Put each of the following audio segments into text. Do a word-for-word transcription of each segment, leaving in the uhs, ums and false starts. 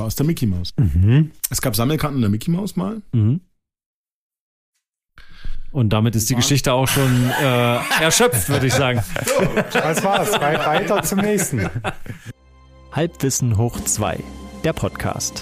aus der Mickey Maus. Mhm. Es gab Sammelkarten in der Mickey Maus mal. Mhm. Und damit ist die Geschichte auch schon äh, erschöpft, würde ich sagen. Das war's. Weiter zum nächsten. Halbwissen hoch zwei, der Podcast.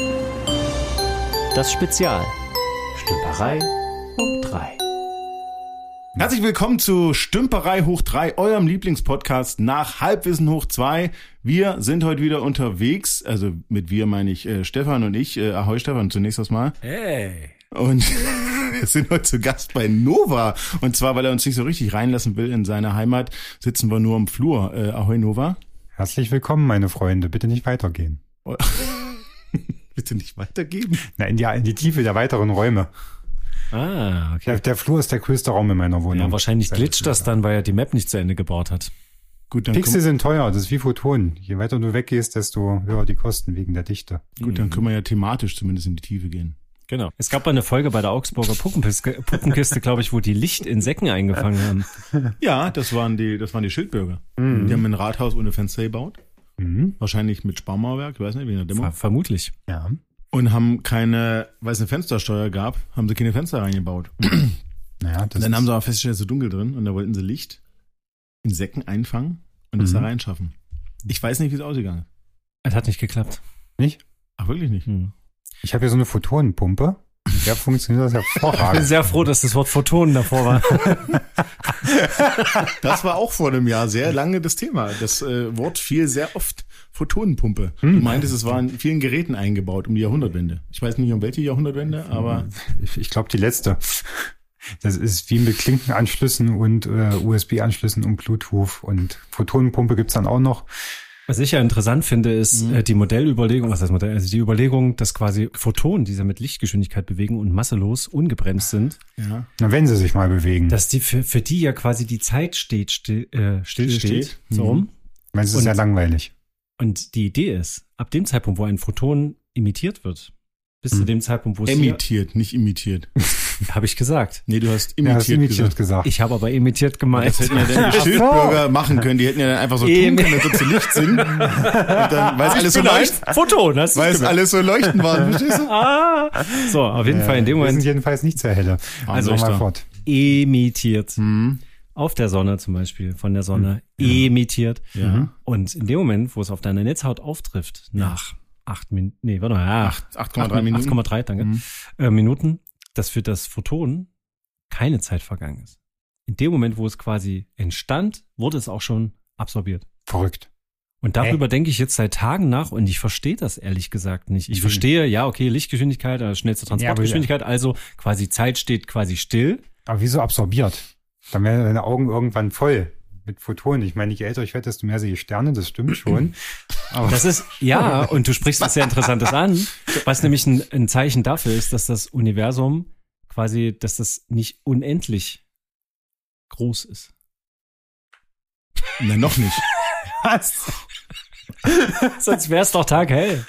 Das Spezial. Stümperei hoch drei. Herzlich willkommen zu Stümperei hoch drei, eurem Lieblingspodcast nach Halbwissen hoch zwei. Wir sind heute wieder unterwegs, also mit wir meine ich äh, Stefan und ich. Äh, ahoi Stefan, zunächst erstmal. Hey. Und wir sind heute zu Gast bei Nova. Und zwar, weil er uns nicht so richtig reinlassen will in seine Heimat, sitzen wir nur im Flur. Äh, ahoi Nova. Herzlich willkommen, meine Freunde. Bitte nicht weitergehen. Bitte nicht weitergeben? Na, in die, in die Tiefe der weiteren Räume. Ah, okay. Der, der Flur ist der größte Raum in meiner Wohnung. Ja, wahrscheinlich glitscht das dann, weil er die Map nicht zu Ende gebaut hat. Gut, dann Pixel sind teuer, das ist wie Photonen. Je weiter du weggehst, desto höher die Kosten wegen der Dichte. Gut, dann können wir ja thematisch zumindest in die Tiefe gehen. Genau. Es gab mal eine Folge bei der Augsburger Puppenkiste, Puppenkiste, glaube ich, wo die Licht in Säcken eingefangen haben. Ja, das waren die, das waren die Schildbürger. Mhm. Die haben ein Rathaus ohne Fenster gebaut. Mhm. Wahrscheinlich mit Sparmauerwerk, ich weiß nicht, wegen der Dämmung. Ver- vermutlich. Ja. Und haben keine, weil es eine Fenstersteuer gab, haben sie keine Fenster reingebaut. Naja, das Und dann ist, haben sie aber festgestellt, es ist so dunkel drin und da wollten sie Licht in Säcken einfangen und das Mhm. da reinschaffen. Ich weiß nicht, wie es ausgegangen ist. Es hat nicht geklappt. nicht? Ach, wirklich nicht? Hm. Ich habe hier so eine Photonenpumpe. Mit der funktioniert das Ich bin hervorragend. sehr froh, dass das Wort Photonen davor war. Das war auch vor einem Jahr sehr lange das Thema. Das äh, Wort fiel sehr oft. Photonenpumpe. Hm. Du meintest, es war in vielen Geräten eingebaut um die Jahrhundertwende. Ich weiß nicht, um welche Jahrhundertwende, aber Ich, ich glaube, die letzte. Das ist wie mit Klinkenanschlüssen und äh, U S B-Anschlüssen und Bluetooth. Und Photonenpumpe gibt's dann auch noch. Was ich ja interessant finde, ist Mhm. äh, die Modellüberlegung, was heißt Modell, also die Überlegung, dass quasi Photonen, die sich mit Lichtgeschwindigkeit bewegen und masselos, ungebremst sind, ja. Na, wenn sie sich mal bewegen. dass die für, für die ja quasi die Zeit steht, still, äh, still Still steht, steht. so Mhm. rum. Weil es ist und- ja langweilig. Und die Idee ist, ab dem Zeitpunkt, wo ein Photon emittiert wird, bis zu Hm. dem Zeitpunkt, wo es Emittiert, nicht imitiert. habe ich gesagt. Nee, du hast Ja, hast imitiert imitiert gesagt. gesagt. Ich habe aber emittiert gemeint. Das hätten ja dann die Ach so. Schildbürger machen können. Die hätten ja dann einfach so tun Em- können, als ob sie Licht sind. Und dann, weil es alles so leuchten, Photon, hast du weil es alles so leuchten war. Verstehst du? Ah. So, auf jeden Ja, Fall in dem wir sind Moment jedenfalls nicht sehr helle. Also Machen wir ich da. fort. emittiert. Hm. Auf der Sonne zum Beispiel, von der Sonne emittiert. Ja. Und in dem Moment, wo es auf deiner Netzhaut auftrifft, nach acht Minuten, nee, warte mal, ja, acht Komma drei Minuten. acht Komma drei, danke, Mhm. äh, Minuten, dass für das Photon keine Zeit vergangen ist. In dem Moment, wo es quasi entstand, wurde es auch schon absorbiert. Verrückt. Und darüber denke ich jetzt seit Tagen nach und ich verstehe das ehrlich gesagt nicht. Ich Mhm. verstehe, ja, okay, Lichtgeschwindigkeit, äh, schnellste Transportgeschwindigkeit, also quasi Zeit steht quasi still. Aber wieso absorbiert? Dann werden deine Augen irgendwann voll mit Photonen. Ich meine, je älter ich werde, desto mehr sehe ich Sterne, das stimmt schon. Aber Das ist, ja, und du sprichst was sehr Interessantes an, was nämlich ein, ein Zeichen dafür ist, dass das Universum quasi, dass das nicht unendlich groß ist. Na, noch nicht. was? Sonst wäre es doch taghell.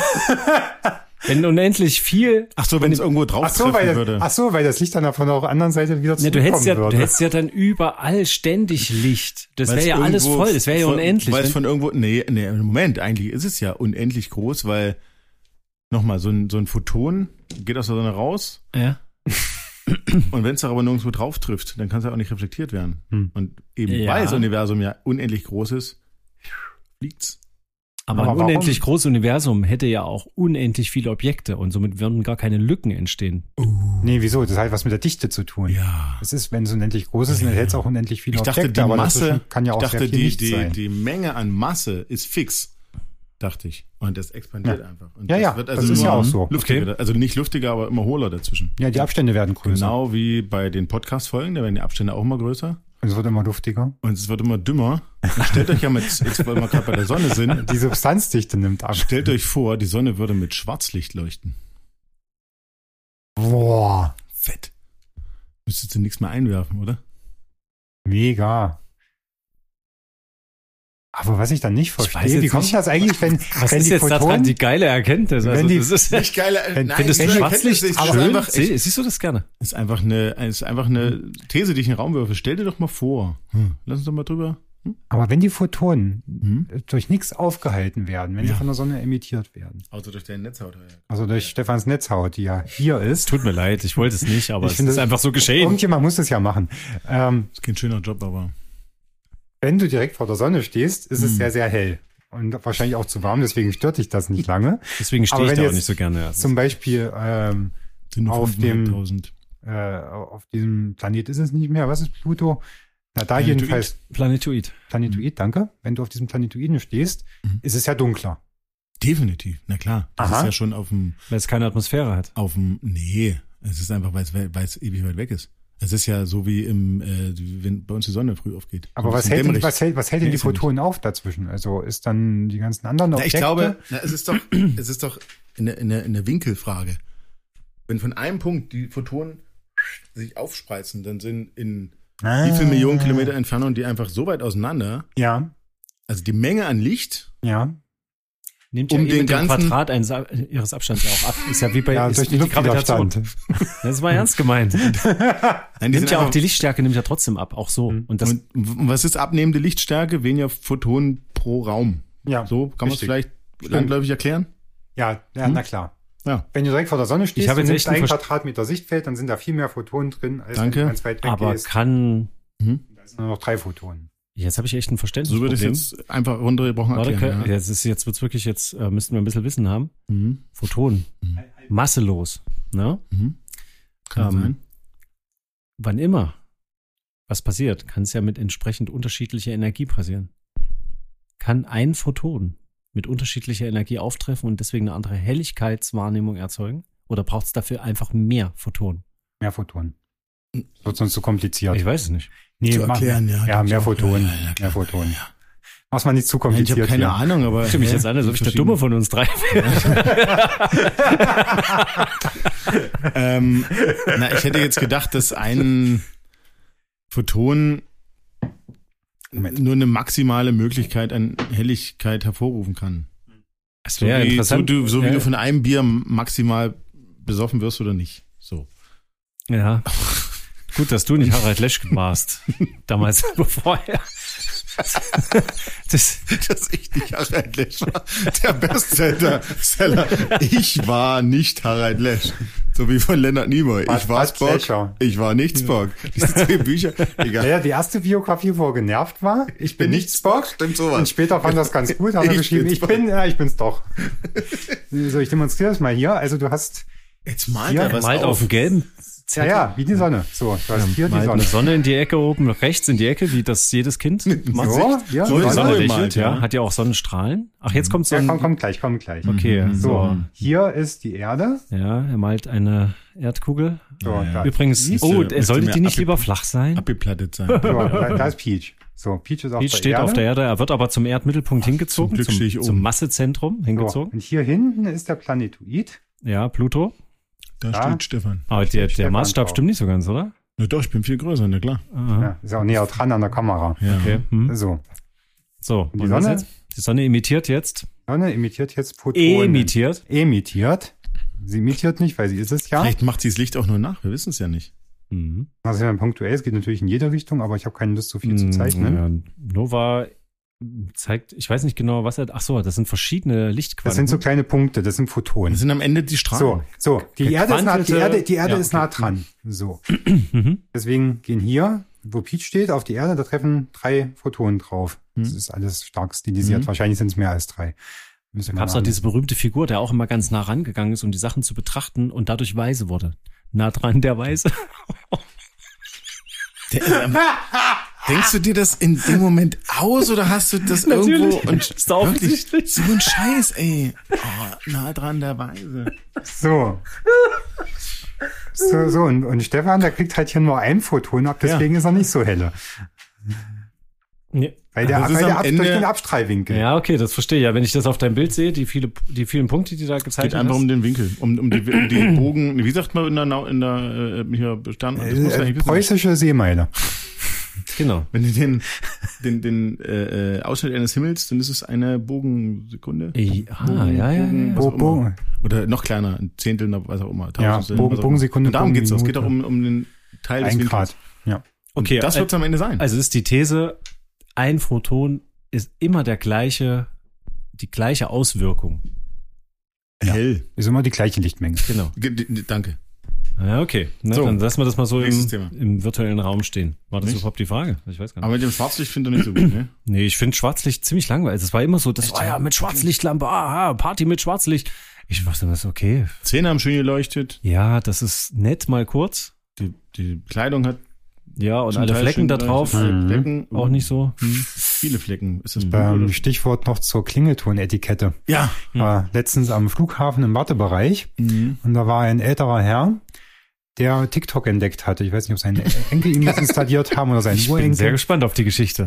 Wenn unendlich viel, Ach so, wenn es irgendwo drauf Ach so, treffen weil, würde. ach so, weil das Licht dann von der anderen Seite wieder ne, zurückkommen du hättest ja, würde. du hättest ja dann überall ständig Licht. Das Weil wäre es ja alles irgendwo voll, das wäre ja von- unendlich. Weil es Wenn- von irgendwo, nee, nee, Moment, eigentlich ist es ja unendlich groß, weil, nochmal, so ein, so ein Photon geht aus der Sonne raus ja. und wenn es aber nirgendwo drauf trifft, dann kann es ja auch nicht reflektiert werden. Hm. Und eben Ja. weil das Universum ja unendlich groß ist, fliegt's. Aber, Aber ein warum? unendlich großes Universum hätte ja auch unendlich viele Objekte und somit würden gar keine Lücken entstehen. Nee, wieso? Das hat was mit der Dichte zu tun. Ja. Es ist, wenn es unendlich groß ist, dann hält es auch unendlich viele Ich dachte, Objekte, die aber Masse, dazwischen kann ja auch ich dachte, sehr viel die, Licht die, sein. die Menge an Masse ist fix, dachte ich. Und das expandiert Ja. einfach. Und Ja, das ja, wird das also ist immer ja auch so. Luftiger, also nicht luftiger, aber immer hohler dazwischen. Ja, die Abstände werden größer. Genau wie bei den Podcast-Folgen, da werden die Abstände auch immer größer. Und es wird immer luftiger. Und es wird immer dümmer. Und stellt euch ja mit, jetzt weil wir gerade bei der Sonne sind, Die Substanzdichte nimmt ab. stellt euch vor, die Sonne würde mit Schwarzlicht leuchten. Boah, Fett. Müsstest du nichts mehr einwerfen, oder? mega. Aber was ich dann nicht weiß verstehe, jetzt wie kommt nicht, das eigentlich, wenn, Was wenn ist die jetzt daran Photonen, die geile Erkenntnis? Also Wenn die- das ist, Nicht geil. Wenn- Nein, findest du ich- Schwarzlicht ich- schön? Einfach, Sie- ich, Siehst du das gerne? ist einfach eine, ist einfach eine These, die ich in den Raum würfe. Stell dir doch mal vor, hm, lass uns doch mal drüber Aber wenn die Photonen Mhm. durch nichts aufgehalten werden, wenn Ja. sie von der Sonne emittiert werden, Also durch deine Netzhaut. also durch Stefans Netzhaut, die ja hier ist, Tut mir leid, ich wollte es nicht, aber Ich es finde, ist einfach so geschehen. irgendjemand muss das ja machen. Ähm, Das ist kein schöner Job, aber. wenn du direkt vor der Sonne stehst, ist es Mhm. sehr, sehr hell. Und wahrscheinlich auch zu warm, deswegen stört dich das nicht lange. Deswegen stehe Aber ich wenn da auch jetzt nicht so gerne. Also Zum Beispiel ähm, Sind nur Auf dem- fünfhunderttausend. äh, auf diesem Planet ist es nicht mehr. Was ist Pluto? Na, da Planetoid. jedenfalls Planetoid. Planetoid, danke. Wenn du auf diesem Planetoiden stehst, Mhm. ist es ja dunkler. Definitiv, na klar. Das Aha. ist ja schon auf dem, Weil es keine Atmosphäre hat. auf dem, nee, es ist einfach, weil es, weil es ewig weit weg ist. Es ist ja so wie im, äh, wenn bei uns die Sonne früh aufgeht. Aber So ein was bisschen hält, denn, dämmerig. was hält, was hält denn Nee, die ist ja nicht. Photonen auf dazwischen? Also ist dann die ganzen anderen Na, Objekte? ich glaube, na, es ist doch, es ist doch eine, eine, eine Winkelfrage. Wenn von einem Punkt die Photonen sich aufspreizen, dann sind in ah, wie viele Millionen Kilometer Entfernung die einfach so weit auseinander, Ja, also die Menge an Licht, ja. Nimmt Um ja eh den mit dem ganzen- Quadrat eines, Ab- ihres Abstands ja auch ab. Ist ja wie bei Ja, ist durch wie den die Gravitation. Luftwiderstand. Das war ernst gemeint. nein, die Nimmt sind ja auch einfach, die Lichtstärke nimmt ja trotzdem ab, auch so. Mhm. Und das und, und was ist abnehmende Lichtstärke? Weniger Photonen pro Raum. Ja, So kann man es richtig. vielleicht Stimmt. landläufig erklären? Ja, ja, Hm? na klar. Ja. Wenn du direkt vor der Sonne stehst Ich habe und jetzt nimmst echt ein ein Verst- Quadratmeter Sichtfeld, dann sind da viel mehr Photonen drin, als Danke. wenn du ganz weit weg aber gehst. kann Mhm. Da sind nur noch drei Photonen. jetzt habe ich echt ein So würde Verständnisproblem. ich jetzt einfach runtergebrochen Warte, erklären. okay, jetzt ist jetzt wird's wirklich jetzt äh, müssten wir ein bisschen Wissen haben. Ja. Mhm. Photonen, Mhm. masselos, ne? Mhm. Kann Ähm, sein. Wann immer was passiert, kann es ja mit entsprechend unterschiedlicher Energie passieren. Kann ein Photon mit unterschiedlicher Energie auftreffen und deswegen eine andere Helligkeitswahrnehmung erzeugen? Oder braucht es dafür einfach mehr Photonen? Mehr Photonen. Wird sonst zu kompliziert. Ich weiß es nicht. Nee, Zu mach- erklären, ja. Ja, glaub ich mehr auch. Photonen. Ja, ja, ja, klar. mehr Photonen. Ja, ja. Mach's mal nicht zu Ich kompliziert. habe keine hier. Ahnung, aber. Ich mich hä? jetzt an, als ob ich der Dumme von uns drei ähm, na, ich hätte jetzt gedacht, dass ein Photon Moment. nur eine maximale Möglichkeit an Helligkeit hervorrufen kann. Es So wäre wie, so, interessant. du, so wie ja, du von einem Bier maximal besoffen wirst oder nicht. So. ja. Gut, dass du nicht Harald Lesch warst. Damals, bevor er. Das, Dass ich nicht Harald Lesch war. Der Bestseller. Seller. Ich war nicht Harald Lesch. So wie von Leonard Nimoy. Bud- Ich war Bud Spock. Fletcher. Ich war nicht Spock. Diese zwei Bücher. Egal. Ja, die erste Biografie, wo er genervt war. Ich bin nicht Spock. Stimmt Und sowas. später fand das ganz gut, hat er Ich geschrieben, bin's ich bin, ja, ich bin's doch. So, ich demonstriere das mal hier. Also du hast, Jetzt malt Ja, er was malt auf auf. dem gelben ja, ja, wie die Sonne. So, du hast hier die malt Sonne. eine Sonne in die Ecke oben, rechts in die Ecke, wie das jedes Kind macht. So, ja, So die ist Die Sonne Sonne Sonne. gemalt, lächelt, ja. ja. Hat ja auch Sonnenstrahlen. Ach, jetzt kommt so Ja, ein... komm, komm gleich, komm gleich. Okay, Mhm. So, so. hier ist die Erde. Ja, er malt eine Erdkugel. So, Ja, ja. da, Übrigens, Siehst oh, du, er sollte müsste die mehr nicht lieber flach sein? Abgeplattet sein. so, da, da ist Peach. So, Peach ist auf Peach der steht Erde. auf der Erde, er wird aber zum Erdmittelpunkt hingezogen, Glück zum, stehe ich oben. zum Massezentrum So, hingezogen. und hier hinten ist der Planetoid. Ja, Pluto. Da Ja. steht Stefan. Aber der, der Stefan Maßstab drauf. stimmt nicht so ganz, oder? Na doch, ich bin viel größer, na klar. Aha. Ja, ist auch näher dran an der Kamera. Ja. Okay. Hm. So, So, die und was Sonne? jetzt? Die Sonne emittiert jetzt. Sonne emittiert jetzt Photonen. Emittiert. Emittiert. Sie emittiert nicht, weil sie ist es ja. Vielleicht macht sie das Licht auch nur nach, wir wissen es ja nicht. Mhm. Also ja, punktuell, es geht natürlich in jede Richtung, aber ich habe keine Lust, so viel zu zeichnen. Ja, Nova zeigt, ich weiß nicht genau, was er. Ach so, das sind verschiedene Lichtquanten. Das sind so kleine Punkte, das sind Photonen. Das sind am Ende die Strahlen. So, so, die Erde ist nah, die Gequantelte- Erde, die Erde Ja, ist okay. nah dran. So. Mhm. Deswegen gehen hier, wo Peach steht, auf die Erde, da treffen drei Photonen drauf. Mhm. Das ist alles stark stilisiert. Mhm. Wahrscheinlich sind es mehr als drei. Müssen Da wir gab es mal auch diese berühmte Figur, der auch immer ganz nah rangegangen ist, um die Sachen zu betrachten und dadurch weise wurde. Nah dran, der Weise. Der, ähm, denkst du dir das in dem Moment aus oder hast du das Natürlich. irgendwo und Ist doch wirklich offensichtlich. so ein Scheiß, ey. Oh, nah dran der Weise. So. So, so, und, und Stefan, der kriegt halt hier nur ein Photon ab, deswegen ist er nicht so helle. Nee. Weil der, Das ist weil der am ab, Ende- durch den Abstrahlwinkel. Ja, okay, das verstehe ich. Ja, wenn ich das auf deinem Bild sehe, die viele, die vielen Punkte, die da Es gezeigt geht einfach hast. um den Winkel, um, um, die, um die Bogen, wie sagt man in der, Nau- in der äh, hier Stern, das muss man Äh, eigentlich wissen. preußische Seemeile. Genau. Wenn du den, den, den äh, äh, Ausschnitt eines Himmels, dann ist es eine Bogensekunde. Ey, ah, ja, ja, ja. Was Bo, auch Bo, immer. Oder noch kleiner, ein Zehntel, was auch immer. Ja, Tausendstel, Bogen- was auch immer. Bogensekunde, Und darum geht's doch. Es geht Bogenminute. doch um, um den Teil des ein Winkels. Grad. Ja. Und Okay, das äh, wird's am Ende sein. Also ist die These, ein Photon ist immer der gleiche, die gleiche Auswirkung. Ja. Hell. Ist immer die gleiche Lichtmenge. Genau. G- d- Danke. Ja, okay. Na, So. dann lassen wir das mal so Nächstes im, Thema. im virtuellen Raum stehen. War das Nicht? überhaupt die Frage? Ich weiß gar nicht. Aber mit dem Schwarzlicht finde ich nicht so gut, ne? Nee, ich finde Schwarzlicht ziemlich langweilig. Es war immer so, das Echt, war ja ja? mit Schwarzlichtlampe, aha, Party mit Schwarzlicht. Ich dachte, das ist okay. Zähne haben schön geleuchtet. Ja, das ist nett mal kurz. Die, die Kleidung hat Ja, und zum alle Teil Flecken schön da drauf. geleuchtet. Mhm. Flecken. Auch nicht so. Hm. Viele Flecken. Ist das Mhm. Blut Ähm, oder? Stichwort noch zur Klingeltonetikette. Ja. War letztens am Flughafen im Wartebereich Mhm. und da war ein älterer Herr, der TikTok entdeckt hatte. Ich weiß nicht, ob seine Enkel ihm das installiert haben oder sein Ich bin sehr Urenkel. gespannt auf die Geschichte.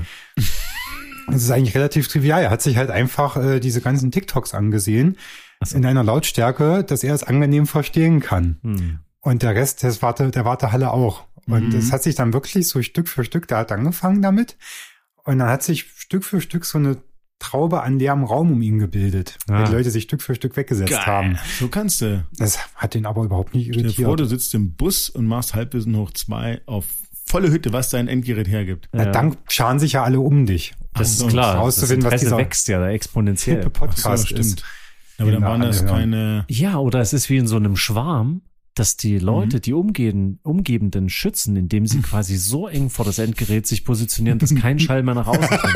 Das ist eigentlich relativ trivial. Er hat sich halt einfach äh, diese ganzen TikToks angesehen Ach so. in einer Lautstärke, dass er es angenehm verstehen kann. Hm. Und der Rest des Warte, der Wartehalle auch. Und Mhm. es hat sich dann wirklich so Stück für Stück, der hat angefangen damit. Und dann hat sich Stück für Stück so eine Traube an leerem Raum um ihn gebildet, Ah. weil die Leute sich Stück für Stück weggesetzt Geil. haben. So kannst du. Das hat ihn aber überhaupt nicht Stell dir irritiert. vor, du sitzt im Bus und machst Halbwissen hoch zwei auf volle Hütte, was dein Endgerät hergibt. Na, Ja. dann scharen sich ja alle um dich. Das Ach so, ist klar. Das rauszufinden, was Interesse dieser wächst ja da exponentiell. Hippe Podcast Ach so, ist. Aber dann Den waren da das alle hören. keine. Ja, oder es ist wie in so einem Schwarm, dass die Leute, die umgehen, Umgebenden schützen, indem sie quasi so eng vor das Endgerät sich positionieren, dass kein Schall mehr nach außen kommt.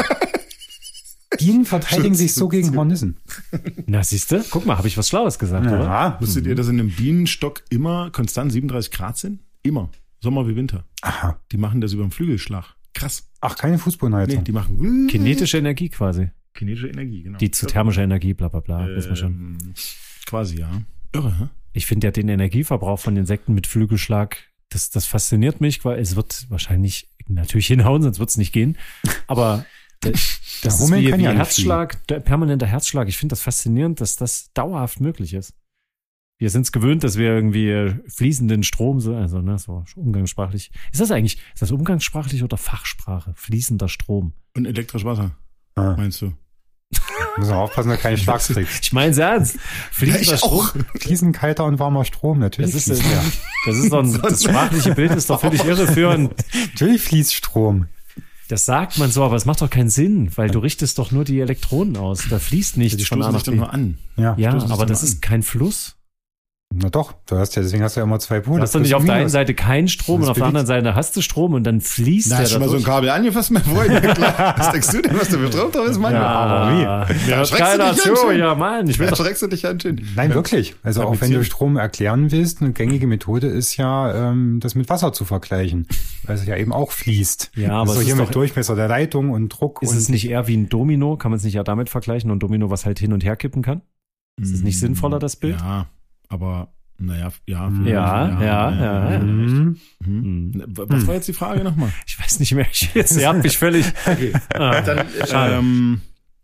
Bienen verteidigen sich so gegen Hornissen. Na, siehst du? Guck mal, habe ich was Schlaues gesagt, oder? Ja. Wusstet ihr, dass in einem Bienenstock immer konstant siebenunddreißig Grad sind? Immer. Sommer wie Winter. Aha. Die machen das über den Flügelschlag. Krass. Ach, keine Nee, Fußbodenheizung. die machen Kinetische Energie quasi. kinetische Energie, genau. Die zu thermischer Energie, bla bla bla. Wissen wir schon. Ähm, quasi, ja. Irre, hä? Ich finde ja den Energieverbrauch von Insekten mit Flügelschlag, das, das fasziniert mich, weil es wird wahrscheinlich natürlich hinhauen, sonst wird es nicht gehen. Aber das, das ist Hummeln wie, kann wie ja nicht Herzschlag, der permanenter Herzschlag. Ich finde das faszinierend, dass das dauerhaft möglich ist. Wir sind es gewöhnt, dass wir irgendwie äh, fließenden Strom, so, also ne, so umgangssprachlich. Ist das eigentlich, ist das umgangssprachlich oder Fachsprache? Fließender Strom. Und elektrisch Wasser, Ah. meinst du? Müssen wir aufpassen, dass du keine Schlag kriegst. Ich meine es ernst. Fließender Strom. Fließend kalter und warmer Strom, natürlich. Das ist, fließt ja. das ist doch ein, das sprachliche Bild ist doch völlig irreführend. Natürlich fließt Strom. Das sagt man so, aber es macht doch keinen Sinn, weil du richtest doch nur die Elektronen aus. Da fließt nichts Die von A stoßen nach sich doch B. nur an. Ja. Ja, stoßen sich aber doch das nur ist kein Fluss. Na doch, du hast ja, deswegen hast du ja immer zwei Pole. Du hast doch Plus nicht auf und der einen Minus. Seite keinen Strom Das und auf der bewegt- anderen Seite hast du Strom und dann fließt Da der hast du schon da mal so ein durch. Kabel angefasst, mein Freund. Ja, klar. Was denkst du denn, was du betrifft? Das ist mein Ja, aber wie? ja, Da hört schreckst du keiner dich zu. an, schön. Ja, Mann, ich will Da doch. schreckst du dich an, schön. Nein, wirklich. Also auch wenn Fabrizieren. du Strom erklären willst, eine gängige Methode ist ja, ähm, das mit Wasser zu vergleichen, weil es ja eben auch fließt. Ja, aber das ist es doch hier ist mit doch- Durchmesser der Leitung und Druck Ist und es nicht eher wie ein Domino? Kann man es nicht ja damit vergleichen? Und Domino, was halt hin und her kippen kann? Ist es nicht sinnvoller, das Bild? Ja, aber, naja, ja. Ja, ja, ja, ja. Mhm. Mhm. Was war jetzt die Frage nochmal? Ich weiß nicht mehr. Ich, jetzt, ihr habt mich völlig. Ah, schade. Ähm,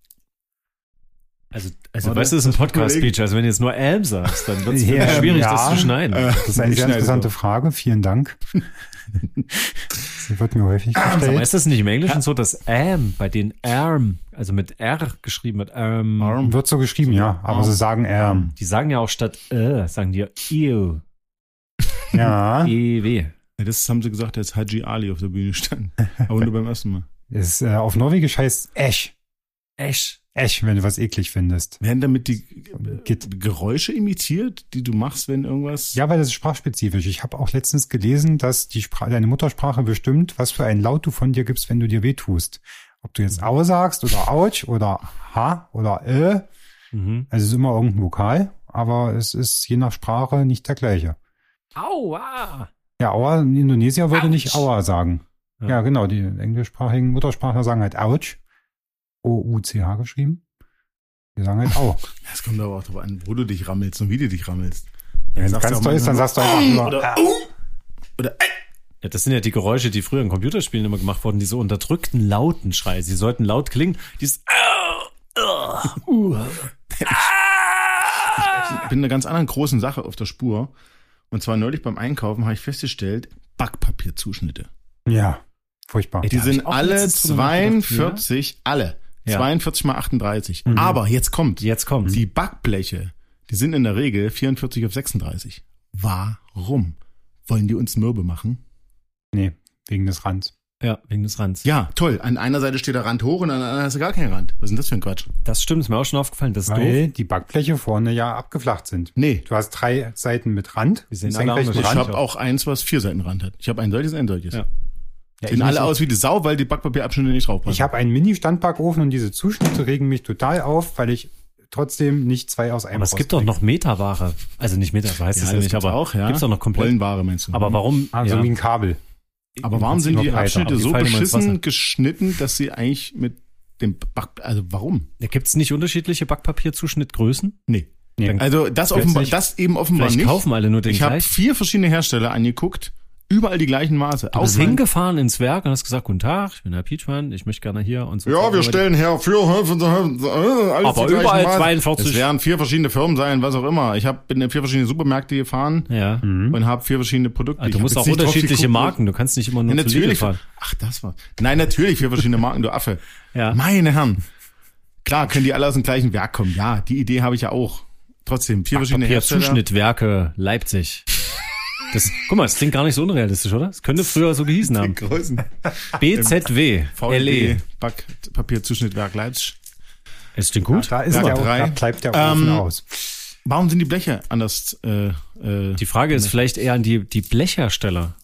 Also, also Warte, weißt du, das ist ein lass mich Podcast-Speech. Also wenn du jetzt nur Am sagst, dann wird es Ja, schwierig, ja. das zu schneiden. äh, Das ist eine ich sehr schneide interessante es Frage. Vielen Dank. Sie wird mir häufig Sag mal, gestellt. ist das nicht im Englischen so, dass Am bei den Arm, also mit R geschrieben wird, Arm, Arm. Wird so geschrieben, ja. Aber Arm. sie sagen ähm. die sagen ja auch statt äh, sagen die Ew, Ja. E W. Ja, das haben sie gesagt, als Haji Ali auf der Bühne stand. Aber nur beim ersten Mal. Es, äh, auf Norwegisch heißt Esch. Esch. Esch, wenn du was eklig findest. Werden damit die Git. äh, Geräusche imitiert, die du machst, wenn irgendwas... Ja, weil das ist sprachspezifisch. Ich habe auch letztens gelesen, dass die Sprache, deine Muttersprache bestimmt, was für einen Laut du von dir gibst, wenn du dir wehtust. Ob du jetzt Au sagst oder Autsch oder Ha oder Ö. Mhm. Also es ist immer irgendein Vokal, aber es ist je nach Sprache nicht der gleiche. Aua. Ja, Aua, ein Indonesier würde Autsch. nicht Aua sagen. Ja. Ja, genau, die englischsprachigen Muttersprachler sagen halt Autsch. O U C H geschrieben. Die sagen halt Au. Das kommt aber auch drauf an, wo du dich rammelst und wie du dich rammelst. Wenn es sagst ganz du auch toll ist, dann manchmal sagst du einfach nur, Oder, ah. oder äh, Ja, das sind ja die Geräusche, die früher in Computerspielen immer gemacht wurden, diese unterdrückten lauten Schreie. Sie sollten laut klingen. Dieses ich bin einer ganz anderen großen Sache auf der Spur. Und zwar neulich beim Einkaufen habe ich festgestellt, Backpapierzuschnitte. Ja, furchtbar. Ey, Die Da hab ich sind auch alle letztens drüber nachgedacht, zweiundvierzig, alle. Ja. zweiundvierzig mal achtunddreißig. Mhm. Aber jetzt kommt, Jetzt kommt. die Backbleche, die sind in der Regel vierundvierzig auf sechsunddreißig. Warum? Wollen die uns mürbe machen? Nee, wegen des Rands. Ja, wegen des Rands. Ja, toll. An einer Seite steht der Rand hoch und an der anderen hast du gar keinen Rand. Was ist denn das für ein Quatsch? Das stimmt, ist mir auch schon aufgefallen. Das ist Weil doof. die Backbleche vorne ja abgeflacht sind. Nee. Du hast drei Seiten mit Rand. Wir sehen mit alle senkrechten anders. Ich Rand. habe auch eins, was vier Seiten Rand hat. Ich habe ein solches und ein solches. Ja. Ja, Sehen ich alle muss- aus wie die Sau, weil die Backpapierabschnitte nicht drauf passen. Ich habe einen Mini-Standbackofen und diese Zuschnitte regen mich total auf, weil ich trotzdem nicht zwei aus einem Aber es gibt doch noch Metaware. Also nicht Meta, so heißt ja, es ja das nicht, gibt's aber auch, ja. gibt's doch noch komplett. Rollenware meinst du? Aber warum? Also ja. wie ein Kabel. Aber warum sind die noch breiter. Abschnitte Aber die so fallen immer ins Wasser. beschissen geschnitten, dass sie eigentlich mit dem Back... Also warum? Da gibt's nicht unterschiedliche Backpapierzuschnittgrößen? Nee. Nee. Also das, Jetzt offenbar, nicht. das eben offenbar Vielleicht nicht. kaufen alle nur den Ich habe gleichen. vier verschiedene Hersteller angeguckt, überall die gleichen Maße. Du bist Außer- hingefahren ins Werk und hast gesagt, guten Tag, ich bin der Peachman, ich möchte gerne hier und so. Ja, wir stellen her vier, alles Aber die gleichen überall Maße. zweiundvierzig. Es werden vier verschiedene Firmen sein, was auch immer. Ich hab, bin in vier verschiedene Supermärkte gefahren Ja. und habe vier verschiedene Produkte. Also Ich du hab musst jetzt auch nicht drauf unterschiedliche geguckt, Marken, du kannst nicht immer nur Ja, zu Lidl natürlich. fahren. Ach, das war. Nein, natürlich vier verschiedene Marken, du Affe. Ja. Meine Herren. Klar, können die alle aus dem gleichen Werk kommen. Ja, die Idee habe ich ja auch. Trotzdem, vier verschiedene Hersteller. Zuschnittwerke Leipzig. Das, guck mal, das klingt gar nicht so unrealistisch, oder? Das könnte früher so gehießen haben. Größen. B Z W, L V E. E. Backpapierzuschnittwerk Leipzig. Es klingt gut. Da ist Ja, der, drei. da bleibt der Ofen Ähm, aus. Warum sind die Bleche anders? Äh, äh, Die Frage ist vielleicht eher an die, die Blechhersteller.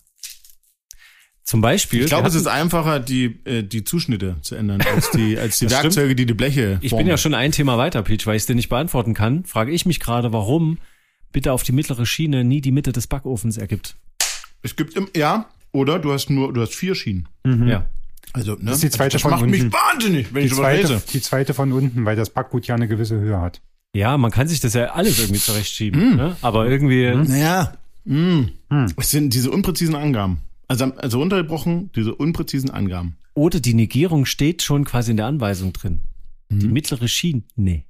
Zum Beispiel. ich glaube, wir es ist hatten- einfacher, die, äh, die Zuschnitte zu ändern, als die, als die Das stimmt. Werkzeuge, die die Bleche Ich formen. bin ja schon ein Thema weiter, Peach, weil ich es dir nicht beantworten kann. Frage ich mich gerade, warum bitte auf die mittlere Schiene nie die Mitte des Backofens ergibt. Es gibt, im, ja, oder du hast nur, du hast vier Schienen. Ja. Also, ne? ist die zweite das von macht unten. mich wahnsinnig, wenn Die ich sowas zweite, lese. die zweite von unten, weil das Backgut ja eine gewisse Höhe hat. Ja, man kann sich das ja alles irgendwie zurechtschieben, ne? Aber irgendwie, Naja, mh. Es sind diese unpräzisen Angaben. Also, also runtergebrochen, diese unpräzisen Angaben. oder die Negierung steht schon quasi in der Anweisung drin. Die mittlere Schiene, nee.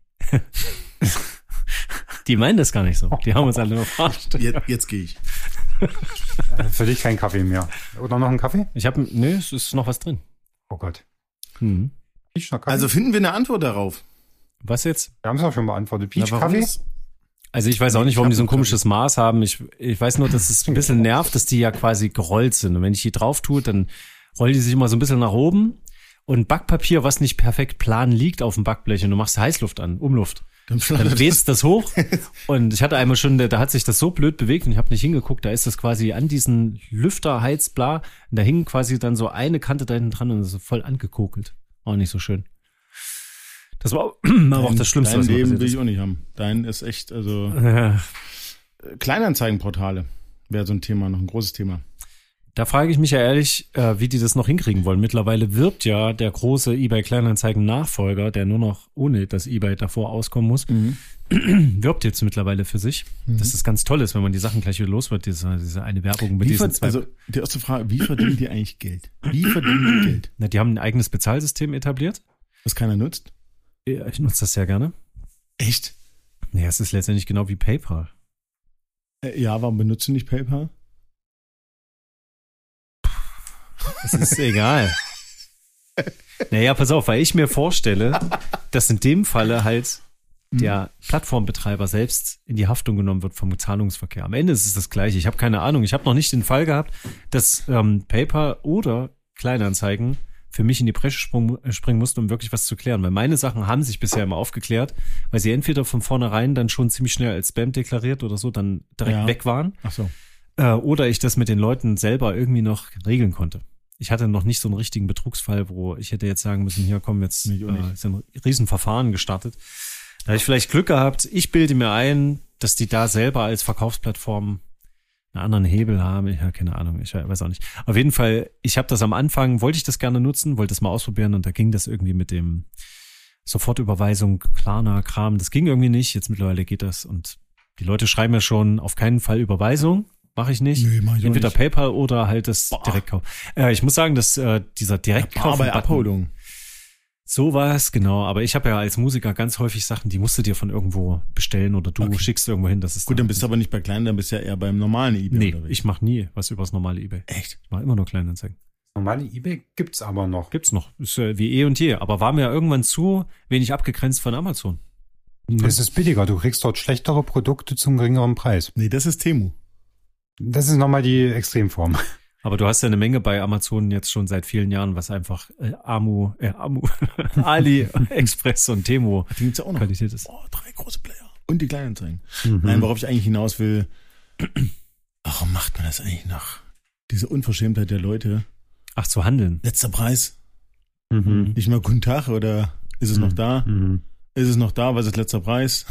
Die meinen das gar nicht so. Die haben uns alle nur verarscht. Jetzt, jetzt gehe ich. Für dich kein Kaffee mehr. Oder noch ein Kaffee? Ich habe, nee, es ist noch was drin. Oh Gott. Mhm. Peach noch Kaffee? Also finden wir eine Antwort darauf. Was jetzt? wir haben es auch schon beantwortet. Peach, Na, warum Kaffee? ist- Also ich weiß auch nicht, warum die so ein komisches Maß haben. Ich, ich weiß nur, dass es ein bisschen nervt, dass die ja quasi gerollt sind. Und wenn ich die drauf tue, dann rollen die sich immer so ein bisschen nach oben. Und Backpapier, was nicht perfekt plan liegt auf dem Backblech und du machst Heißluft an, Umluft, Dann dann bläst das hoch. Und ich hatte einmal schon, da hat sich das so blöd bewegt und ich habe nicht hingeguckt. Da ist das quasi an diesen Lüfter, Heiz, bla. Und da hing quasi dann so eine Kante da hinten dran und das ist voll angekokelt. Auch nicht so schön. Das war aber auch das Schlimmste, Dein was mir Leben passiert will ist. ich auch nicht haben. Dein ist echt, also Ja. Kleinanzeigenportale wäre so ein Thema, noch ein großes Thema. Da frage ich mich ja ehrlich, äh, wie die das noch hinkriegen wollen. Mittlerweile wirbt ja der große eBay-Kleinanzeigen-Nachfolger, der nur noch ohne das eBay davor auskommen muss, wirbt jetzt mittlerweile für sich. Das ist ganz toll ist, wenn man die Sachen gleich wieder los wird, diese, diese eine Werbung mit Wie diesen verd- zwei. also die erste Frage, wie verdienen die eigentlich Geld? Wie verdienen die Geld? Na, die haben ein eigenes Bezahlsystem etabliert. Was keiner nutzt? Ja, ich nutze das sehr gerne. Echt? Naja, es ist letztendlich genau wie PayPal. Äh, ja, warum benutzt du nicht PayPal? Es ist egal. Naja, pass auf, weil ich mir vorstelle, dass in dem Falle halt der Plattformbetreiber selbst in die Haftung genommen wird vom Zahlungsverkehr. Am Ende ist es das Gleiche. Ich habe keine Ahnung. Ich habe noch nicht den Fall gehabt, dass ähm, PayPal oder Kleinanzeigen für mich in die Bresche sprung, springen mussten, um wirklich was zu klären. Weil meine Sachen haben sich bisher immer aufgeklärt, weil sie entweder von vornherein dann schon ziemlich schnell als Spam deklariert oder so dann direkt Ja. weg waren. Ach so. Äh, oder ich das mit den Leuten selber irgendwie noch regeln konnte. Ich hatte noch nicht so einen richtigen Betrugsfall, wo ich hätte jetzt sagen müssen, hier kommen jetzt Nicht, auch nicht. äh, ist ein Riesenverfahren gestartet. Da habe ich vielleicht Glück gehabt. Ich bilde mir ein, dass die da selber als Verkaufsplattform einen anderen Hebel haben. Ich habe keine Ahnung, ich weiß auch nicht. Auf jeden Fall, ich habe das am Anfang, wollte ich das gerne nutzen, wollte das mal ausprobieren und da ging das irgendwie mit dem Sofortüberweisung, Klarna, Kram, das ging irgendwie nicht. Jetzt mittlerweile geht das und die Leute schreiben ja schon auf keinen Fall Überweisung. Mache ich nicht. Nee, mach ich auch Entweder nicht. PayPal oder halt das Boah. Direktkauf. Äh, ich muss sagen, dass äh, dieser Direktkauf bei Abholung. so war es, genau. Aber ich habe ja als Musiker ganz häufig Sachen, die musst du dir von irgendwo bestellen oder du Okay. schickst irgendwo hin. Das ist Gut, dann bist du aber nicht bei kleinen, dann bist du ja eher beim normalen eBay Nee, unterwegs. ich mache nie was übers normale eBay. Echt? Ich mache immer nur Kleinanzeigen. Normale eBay gibt's aber noch. Gibt's noch. Ist äh, wie eh und je. Aber war mir ja irgendwann zu wenig abgegrenzt von Amazon. Das ist billiger. Du kriegst dort schlechtere Produkte zum geringeren Preis. Nee, das ist Temu. Das ist nochmal die Extremform. Aber du hast ja eine Menge bei Amazon jetzt schon seit vielen Jahren, was einfach äh, Amu, äh, Amu, Ali, Express und Temo Die gibt's ja auch noch. Qualität ist. Oh, drei große Player. Und die Kleinanzeigen. Mhm. Nein, worauf ich eigentlich hinaus will, warum macht man das eigentlich noch? Diese Unverschämtheit der Leute. Ach, zu handeln. Letzter Preis. Mhm. Nicht mal guten Tag oder ist es noch da? Mhm. Ist es noch da? Was ist letzter Preis?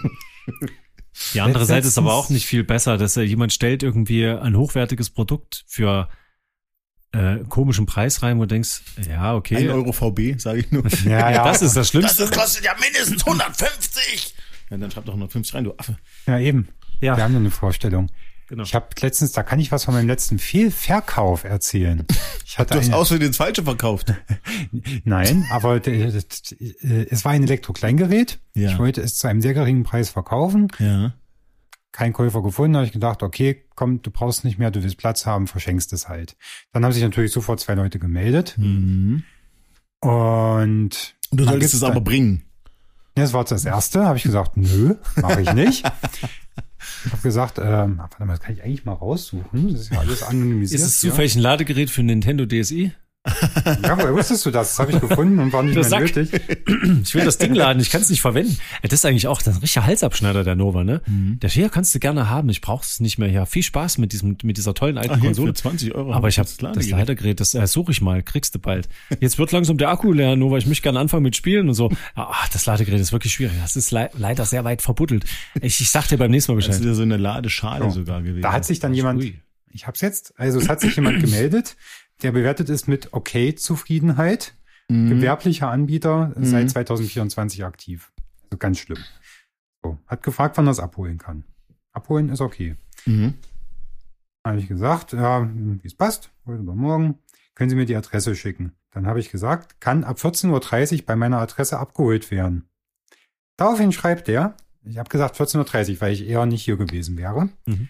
Die andere Letztens- Seite ist aber auch nicht viel besser, dass äh, jemand stellt irgendwie ein hochwertiges Produkt für äh, komischen Preis rein, wo du denkst, ja, okay. Ein Euro V B, sage ich nur. Ja, ja. Das ist das Schlimmste. kostet ja mindestens hundertfünfzig. Ja, dann schreib doch hundertfünfzig rein, du Affe. Ja, eben. Ja. Wir haben eine Vorstellung. Genau. Ich habe letztens, da kann ich was von meinem letzten Fehlverkauf erzählen. Ich hatte Du hast eine, aus Versehen das Falsche verkauft. nein, aber d- d- d- es war ein Elektrokleingerät. Ja. Ich wollte es zu einem sehr geringen Preis verkaufen. Ja. Kein Käufer gefunden, habe ich gedacht, okay, komm, du brauchst nicht mehr, du willst Platz haben, verschenkst es halt. Dann haben sich natürlich sofort zwei Leute gemeldet. Mhm. Und, Und du dann solltest gibt's es dann- aber bringen. Das war das Erste, habe ich gesagt, nö, mache ich nicht. Ich habe gesagt, ähm, warte mal, das kann ich eigentlich mal raussuchen. Das ist ja alles anonymisiert. Ist es ja. zufällig ein Ladegerät für Nintendo D S i? Ja, woher wusstest du das? Das habe ich gefunden und war nicht Der mehr Sack. nötig. Ich will das Ding laden, ich kann es nicht verwenden. Ja, das ist eigentlich auch das ist ein richtiger Halsabschneider, der Nova, ne? Mhm. Der hier kannst du gerne haben, ich brauche es nicht mehr. Ja, viel Spaß mit diesem, mit dieser tollen alten Ach, hier Konsole. für zwanzig Euro. Aber ich habe das das Ladegerät. Ladegerät, das äh, suche ich mal, kriegst du bald. Jetzt wird langsam der Akku leer, nur weil ich möchte gerne anfangen mit Spielen und so. Ach, das Ladegerät ist wirklich schwierig. Das ist le leider sehr weit verbuddelt. Ich, ich sag dir beim nächsten Mal Das ist Bescheid. ja so eine Ladeschale So. sogar gewesen. Da hat sich dann jemand, Ui. ich hab's jetzt, also es hat sich jemand gemeldet, der bewertet ist mit Okay-Zufriedenheit. Mhm. Gewerblicher Anbieter, Mhm. seit zwanzig vierundzwanzig aktiv. Also ganz schlimm. So, hat gefragt, wann er es abholen kann. Abholen ist okay. Mhm. Habe ich gesagt, ja, wie es passt, heute oder morgen, können Sie mir die Adresse schicken. Dann habe ich gesagt, kann ab vierzehn Uhr dreißig bei meiner Adresse abgeholt werden. Daraufhin schreibt er, ich habe gesagt vierzehn Uhr dreißig, weil ich eher nicht hier gewesen wäre. Mhm.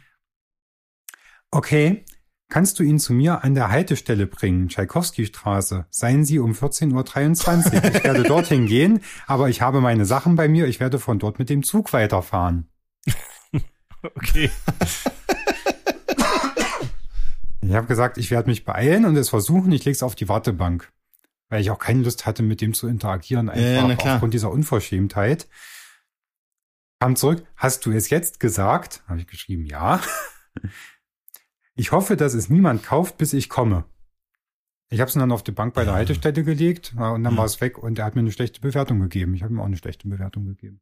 Okay, kannst du ihn zu mir an der Haltestelle bringen, Tschaikowski-Straße? Seien Sie um vierzehn Uhr dreiundzwanzig. Ich werde dorthin gehen, aber ich habe meine Sachen bei mir. Ich werde von dort mit dem Zug weiterfahren. Okay. Ich habe gesagt, ich werde mich beeilen und es versuchen. Ich lege es auf die Wartebank, weil ich auch keine Lust hatte, mit dem zu interagieren, einfach Ja, na klar. aufgrund dieser Unverschämtheit. Kam zurück. Hast du es jetzt gesagt? Habe ich geschrieben, ja. Ich hoffe, dass es niemand kauft, bis ich komme. Ich habe es dann auf die Bank bei der Haltestelle gelegt ja, und dann Ja. war es weg und er hat mir eine schlechte Bewertung gegeben. Ich habe ihm auch eine schlechte Bewertung gegeben.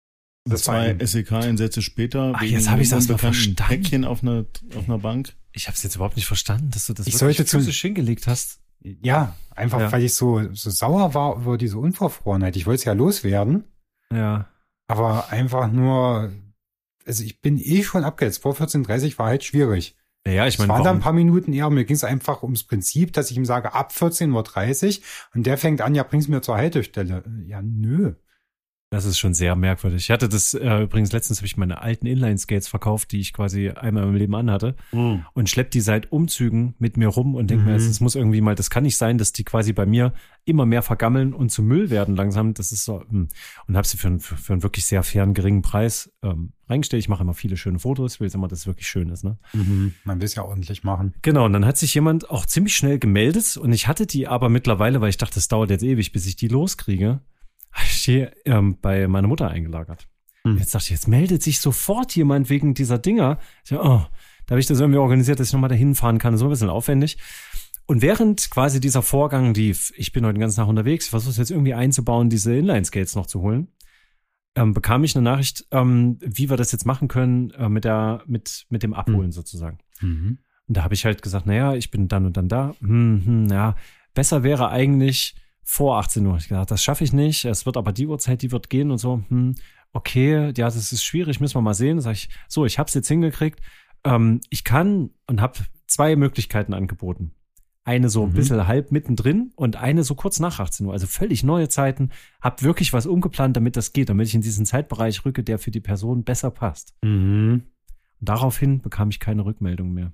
Das war zwei ein- S E K-Einsätze später. Ach, wegen jetzt hab ich's einem erst mal unbekannten verstanden. Päckchen auf einer, auf einer Bank. Ich habe es jetzt überhaupt nicht verstanden, dass du das Ich wirklich sollte zu- physisch hingelegt hast. Ja, einfach Ja. weil ich so, so sauer war über diese Unverfrorenheit. Ich wollte es ja loswerden, Ja. aber einfach nur, also ich bin eh schon abgehetzt. Vor vierzehn Uhr dreißig war halt schwierig. Ja, ich Es meine, waren da ein warum? paar Minuten eher. Mir ging es einfach ums Prinzip, dass ich ihm sage, ab vierzehn Uhr dreißig und der fängt an, ja, bring's mir zur Haltestelle. Ja, nö. Das ist schon sehr merkwürdig. Ich hatte das äh, übrigens letztens habe ich meine alten Inline-Skates verkauft, die ich quasi einmal im Leben anhatte und schlepp die seit Umzügen mit mir rum und denke Mhm. mir, es muss irgendwie mal, das kann nicht sein, dass die quasi bei mir immer mehr vergammeln und zu Müll werden langsam. Das ist so hm. und habe sie für, einen- für, für einen wirklich sehr fairen, geringen Preis ähm, reingestellt. Ich mache immer viele schöne Fotos, will jetzt immer, dass es wirklich schön ist, ne? Mhm. Man will es ja ordentlich machen. Genau, und dann hat sich jemand auch ziemlich schnell gemeldet und ich hatte die aber mittlerweile, weil ich dachte, das dauert jetzt ewig, bis ich die loskriege, habe ich die ähm, bei meiner Mutter eingelagert. Hm. Jetzt dachte ich, jetzt meldet sich sofort jemand wegen dieser Dinger. Ich dachte, oh, da habe ich das irgendwie organisiert, dass ich nochmal dahin fahren kann. Das ist ein bisschen aufwendig. Und während quasi dieser Vorgang lief, ich bin heute den ganzen Tag unterwegs, ich versuche es jetzt irgendwie einzubauen, diese Inline-Skates noch zu holen, ähm, bekam ich eine Nachricht, ähm, wie wir das jetzt machen können äh, mit der mit mit dem Abholen Hm. sozusagen. Mhm. Und da habe ich halt gesagt, naja, ich bin dann und dann da. Hm, hm, ja, besser wäre eigentlich vor achtzehn Uhr. Ich gesagt, das schaffe ich nicht. Es wird aber die Uhrzeit, die wird gehen und so. Hm, okay, ja, das ist schwierig, müssen wir mal sehen. Sag ich, so, ich habe es jetzt hingekriegt. Ähm, ich kann und habe zwei Möglichkeiten angeboten. Eine so ein Mhm. bisschen halb mittendrin und eine so kurz nach achtzehn Uhr. Also völlig neue Zeiten. Hab wirklich was umgeplant, damit das geht, damit ich in diesen Zeitbereich rücke, der für die Person besser passt. Mhm. Und daraufhin bekam ich keine Rückmeldung mehr.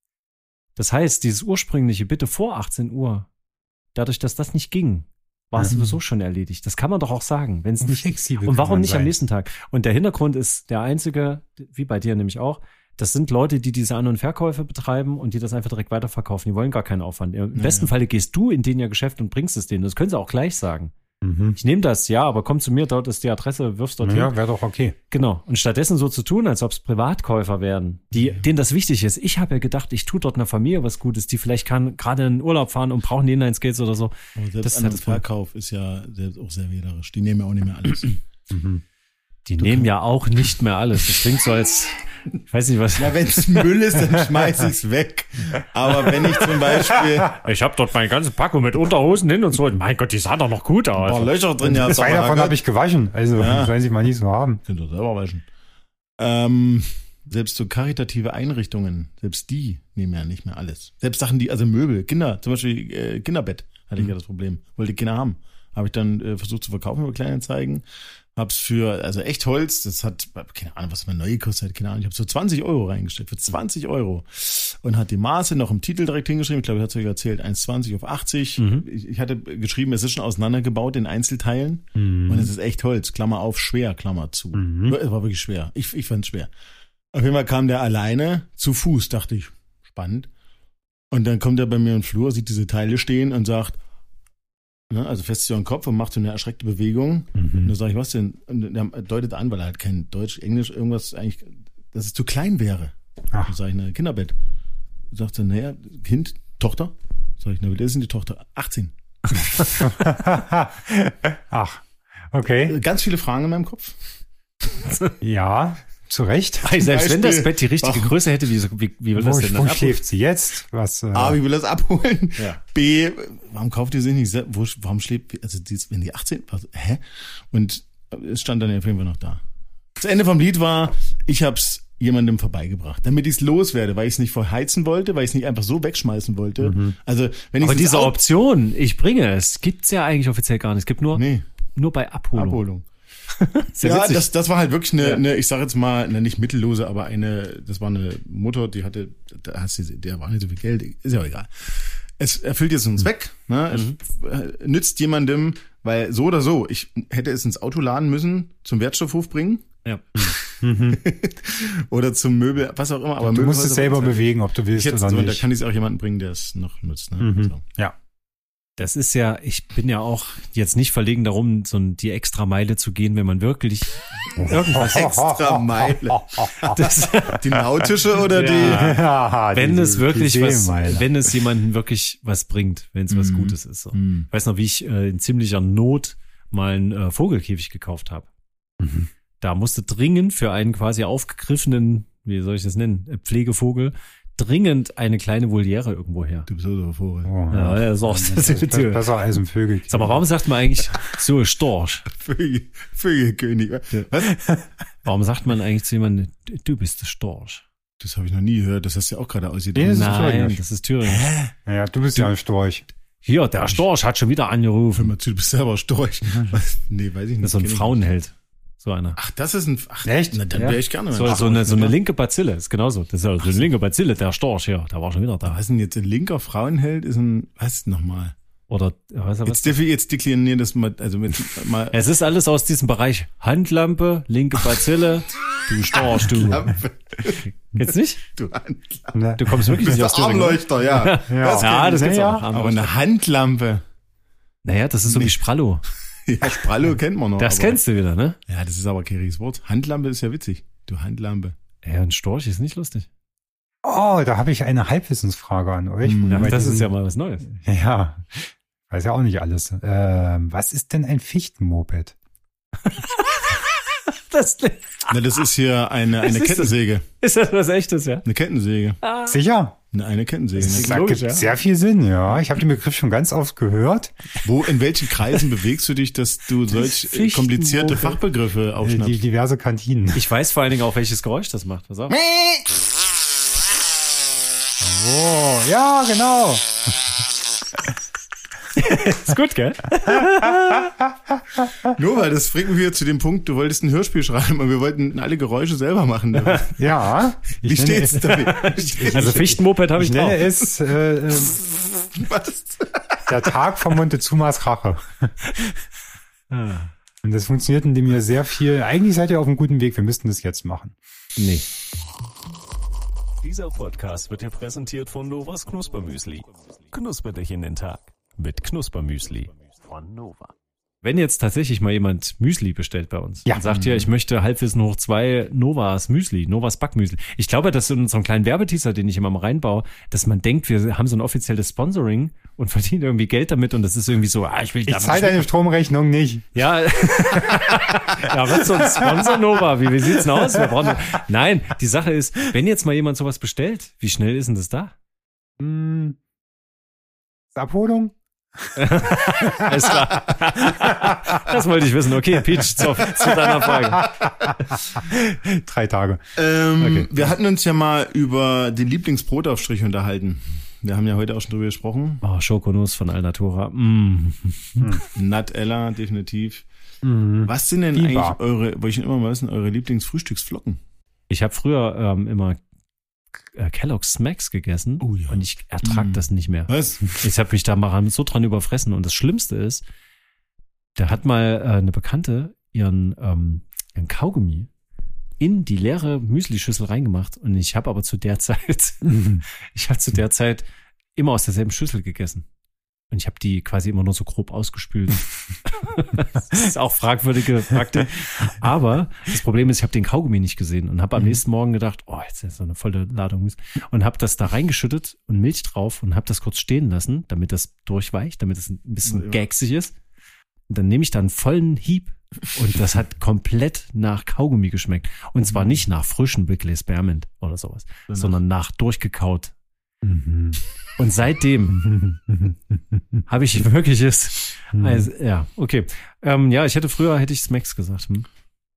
Das heißt, dieses ursprüngliche Bitte vor achtzehn Uhr, dadurch, dass das nicht ging, war es Ja. sowieso schon erledigt. Das kann man doch auch sagen, wenn es nicht. Flexibel Und kann warum man nicht am sein. nächsten Tag? Und der Hintergrund ist der einzige, wie bei dir nämlich auch, Das sind Leute, die diese An- und Verkäufe betreiben und die das einfach direkt weiterverkaufen. Die wollen gar keinen Aufwand. Im Ja, besten ja. Falle gehst du in den ihr Geschäft und bringst es denen. Das können sie auch gleich sagen. Mhm. Ich nehme das, ja, aber komm zu mir, dort ist die Adresse, wirfst dort hin. Ja, wäre doch okay. Genau. Und stattdessen so zu tun, als ob es Privatkäufer wären, die, denen das wichtig ist. Ich habe ja gedacht, ich tue dort einer Familie was Gutes, die vielleicht kann gerade in Urlaub fahren und brauchen den Skates oder so. Aber selbst Das ist An- halt und das Problem. Verkauf ist ja selbst auch sehr wählerisch. Die nehmen ja auch nicht mehr alles. Mhm. Die nehmen ja auch nicht mehr alles. Das klingt so als, ich weiß nicht was. Na, wenn es Müll ist, dann schmeiß ich's weg. Aber wenn ich zum Beispiel Ich habe dort meine ganze Packung mit Unterhosen hin und so. Mein Gott, die sah doch noch gut ein paar aus. Löcher drin ja, Zwei davon habe ich gewaschen. Also, Ja. sollen sie mal nicht so haben. Könnt ihr selber waschen. Ähm, selbst so karitative Einrichtungen, selbst die nehmen ja nicht mehr alles. Selbst Sachen, die, also Möbel, Kinder, zum Beispiel äh, Kinderbett, hatte ich ja das Problem. Wollte Kinder haben. Habe ich dann äh, versucht zu verkaufen über Kleinanzeigen. Hab's für, also echt Holz, das hat, keine Ahnung, was man neu gekostet hat, keine Ahnung, ich habe so zwanzig Euro reingestellt, für zwanzig Euro. Und hat die Maße noch im Titel direkt hingeschrieben, ich glaube, ich hatte euch erzählt, eins Komma zwanzig auf achtzig. Mhm. Ich, ich hatte geschrieben, es ist schon auseinandergebaut in Einzelteilen. Mhm. Und es ist echt Holz, Klammer auf, schwer, Klammer zu. Mhm. Es war wirklich schwer. Ich, ich fand es schwer. Auf jeden Fall kam der alleine zu Fuß, dachte ich, spannend. Und dann kommt er bei mir im Flur, sieht diese Teile stehen und sagt, ne, also fest sich am Kopf und macht so eine erschreckte Bewegung. Und Mhm. dann sage ich, was denn? Und er deutet an, weil er halt kein Deutsch, Englisch, irgendwas eigentlich, dass es zu klein wäre. Ach. Dann sage ich, ne, Kinderbett. Sagt er, naja, Kind, Tochter? Sag ich, na, wie alt ist denn die Tochter? achtzehn. Ach, okay. Ganz viele Fragen in meinem Kopf. Ja, zu Recht. Hey, selbst wenn das Beispiel- Bett die richtige Warum- Größe hätte, wie, wie, wie will das Wo, denn wo dann ab? schläft sie jetzt? Was? Äh, A, wie will er das abholen? Ja. B, warum kauft ihr sie nicht? se- Wo, warum schläft, also die, wenn die achtzehn, was, hä? Und es stand dann auf jeden Fall noch da. Das Ende vom Lied war, ich hab's jemandem vorbeigebracht, damit ich's loswerde, weil ich es nicht verheizen wollte, weil ich es nicht einfach so wegschmeißen wollte. Also, wenn ich Aber diese Option, ich bringe es, gibt's ja eigentlich offiziell gar nicht. Es gibt nur, nee, nur bei Abholung. Abholung. Sehr Ja, witzig. das, das war halt wirklich eine, Ja. eine, ich sag jetzt mal, eine nicht mittellose, aber eine, das war eine Mutter, die hatte, da hast du, der war nicht so viel Geld, ist ja auch egal. Es erfüllt jetzt einen Zweck, ne? Es äh, nützt jemandem, weil so oder so, ich hätte es ins Auto laden müssen, zum Wertstoffhof bringen Ja. oder zum Möbel, was auch immer, aber du Möbel musst es selber bewegen, ob du Ich willst jetzt oder so, und da nicht. kann ich es auch jemanden bringen, der es noch nutzt, ne? Mhm. So. Ja. Das ist ja, ich bin ja auch jetzt nicht verlegen darum, so die extra Meile zu gehen, wenn man wirklich irgendwas Extra Meile. das, Die nautische oder die? Ja, wenn diese- es wirklich die was, Seemeile. wenn es jemanden wirklich was bringt, wenn es was Mhm. Gutes ist. So. Hm. Ich weiß noch, wie ich äh, in ziemlicher Not mal einen äh, Vogelkäfig gekauft habe. Mhm. Da musste dringend für einen quasi aufgegriffenen, wie soll ich das nennen, äh, Pflegevogel, dringend eine kleine Voliere irgendwo her. Du bist so der Vogel. Oh, Ja, das ist auch Das ist be- besser als ein Vögel. Sag mal, warum sagt man eigentlich so Storch? Vögel, Vögelkönig. Was? Warum sagt man eigentlich zu jemandem, du- du bist der Storch? Das habe ich noch nie gehört. Das hast du ja auch gerade ausgedacht. Nee, das ist Nein, Thüringisch. das ist Thüringen. Ja, du bist ja ein Storch. Hier, der Storch hat schon wieder Hör angerufen. mal zu, du bist selber Storch. Was? Nee, weiß ich nicht. Das ist so ein Kenn ich Frauenheld. So einer. nicht. Ach, das ist ein... Ach, Echt? Na, dann Ja. wäre ich gerne. So, Ach, so, eine, so eine ja. linke Bazille, ist genauso. Das ist ja so eine linke Bazille, der Storch, ja, der war schon wieder da. Was ist denn jetzt ein linker Frauenheld? Ist ein... Was nochmal? Oder, weißt du was? Jetzt, defi- jetzt deklinieren das mal... Also mit, mal Es ist alles aus diesem Bereich. Handlampe, linke Bazille, du Storch, du. Lampe, Jetzt nicht? du Handlampe. Ne? Du kommst wirklich Das nicht ist aus der Thüringen. ne? Armleuchter, ja. Ja. Das Ja, kenn das ich. gibt's Ja, auch. Aber eine Handlampe. Naja, das ist so wie Sprallo. Ja, Sprallo kennt man noch. Das aber, kennst du wieder, ne? Ja, das ist aber kein richtiges Wort. Handlampe ist ja witzig. Du Handlampe. Ja, ein Storch ist nicht lustig. Oh, da habe ich eine Halbwissensfrage an euch. Hm, Ja, Bei das ist diesen- ja mal was Neues. Ja, weiß ja auch nicht alles. Ähm, was ist denn ein Fichtenmoped? Das Na, das ist hier eine, eine ist das? Kettensäge. ist das was Echtes, ja? Eine Kettensäge. Sicher? Eine, eine Kettensäge. Das ist Das logisch, gibt ja. sehr viel Sinn, ja. Ich habe den Begriff schon ganz oft gehört. Wo, in welchen Kreisen bewegst du dich, dass du solch äh, komplizierte Fichtenmoped. Fachbegriffe Äh, Die aufschnappst? diverse Kantinen. Ich weiß vor allen Dingen auch, welches Geräusch das macht. Pass auf. Oh, ja, genau. Ist gut, gell? Nur weil das bringt mich wieder zu dem Punkt, du wolltest ein Hörspiel schreiben und wir wollten alle Geräusche selber machen. Ja. Wie Ich nenne- steht's damit? Wie steht's? Also Fichtenmoped habe ich Ich drauf. nenne es äh, äh, Was? der Tag von Montezumas Rache. Und das funktioniert, indem ihr sehr viel, eigentlich seid ihr auf einem guten Weg, wir müssten das jetzt machen. Nee. Dieser Podcast wird dir präsentiert von Novas Knuspermüsli. Knusper dich in den Tag mit Knuspermüsli von Nova. Wenn jetzt tatsächlich mal jemand Müsli bestellt bei uns Ja. und sagt, ja, ich möchte Halbwissen hoch zwei Novas Müsli, Novas Backmüsli. Ich glaube, dass in unserem kleinen Werbeteaser, den ich immer mal reinbaue, dass man denkt, wir haben so ein offizielles Sponsoring und verdienen irgendwie Geld damit und das ist irgendwie so, ah, ich will Ich damit- zahle deine Stromrechnung nicht. Ja, ja, was so ein Sponsor Nova? Wie, wie sieht's denn aus? Wir brauchen, nein, die Sache ist, wenn jetzt mal jemand sowas bestellt, wie schnell ist denn das da? Hm. Ist Abholung? Alles klar. Das wollte ich wissen. Okay, Peach, zu, zu deiner Frage. Drei Tage. Ähm, Okay. Wir hatten uns ja mal über den Lieblingsbrotaufstrich unterhalten. Wir haben ja heute auch schon drüber gesprochen. Oh, Schokonuss von Alnatura. Mm. Nutella, definitiv. Mhm. Was sind denn Viva. eigentlich eure, wollte ich schon immer mal wissen, eure Lieblingsfrühstücksflocken? Ich habe früher ähm, immer äh, Kellogg's Smacks gegessen Oh ja. und ich ertrag Mm. das nicht mehr. Was? Ich habe mich da mal so dran überfressen und das Schlimmste ist, da hat mal äh, eine Bekannte ihren, ähm, ihren Kaugummi in die leere Müslischüssel reingemacht und ich habe aber zu der Zeit, ich habe zu der Zeit immer aus derselben Schüssel gegessen. Und ich habe die quasi immer nur so grob ausgespült. Das ist auch fragwürdige Praktik. Aber das Problem ist, ich habe den Kaugummi nicht gesehen und habe am Mhm. nächsten Morgen gedacht, oh, jetzt ist so eine volle Ladung Müsli. Und habe das da reingeschüttet und Milch drauf und habe das kurz stehen lassen, damit das durchweicht, damit es ein bisschen Ja. gagsig ist. Und dann nehme ich da einen vollen Hieb und das hat komplett nach Kaugummi geschmeckt. Und zwar nicht nach frischen Bickley Spearmint oder sowas, Sondern- sondern nach durchgekaut. Mhm. Und seitdem habe ich wirkliches, also, ja, okay. Ähm, ja, ich hätte früher, hätte ich Smacks gesagt. Hm?